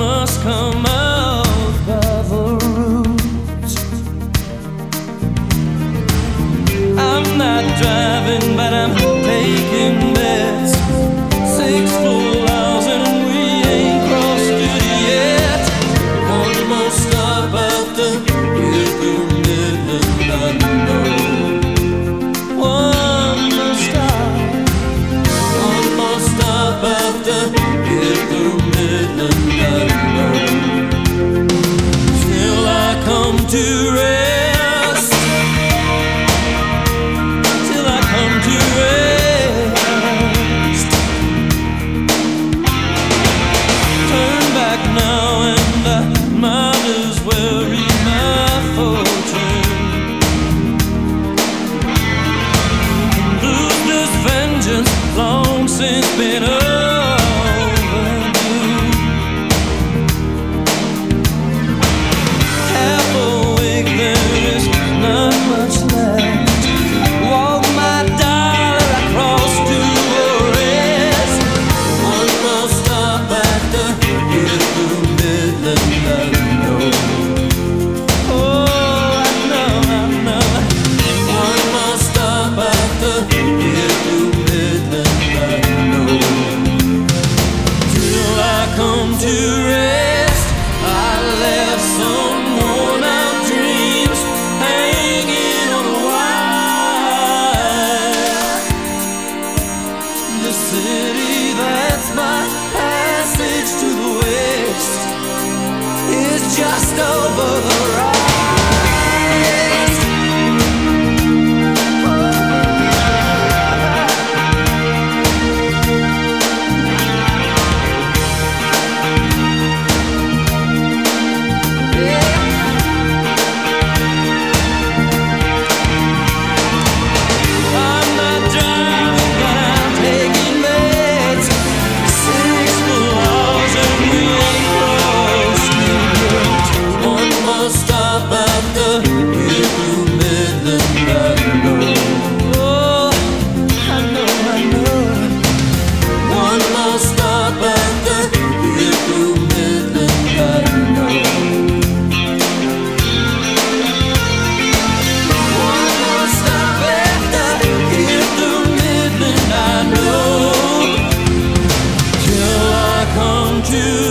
must come out by the roots. I'm not driving, but I'm taking bets. 6 full hours and we ain't crossed it yet. One more stop after here through Midland, I know. One more stop. One more stop after here through Midland, I know. Till I come to rest. Till I come to rest. Turn back now and I might as well read my fortune. Ruthless vengeance long since been overdue. Half awake, there is not much left. Walk my dollar across to arrest. One more stop after here through Midland, I know. Oh, I know, I know. One more stop after here through Midland, I know. Till I come to rest, I left some worn out dreams hanging on a wire. The city that's my passage to the west is just over the rise. I'm not driving, but I'm taking bets. 6 full hours and we ain't crossed it yet. One more stop after here through Midland, I know. Oh, I know, I know. One more stop after here through Midland, I know. One more stop after here through Midland, I know. Till I come to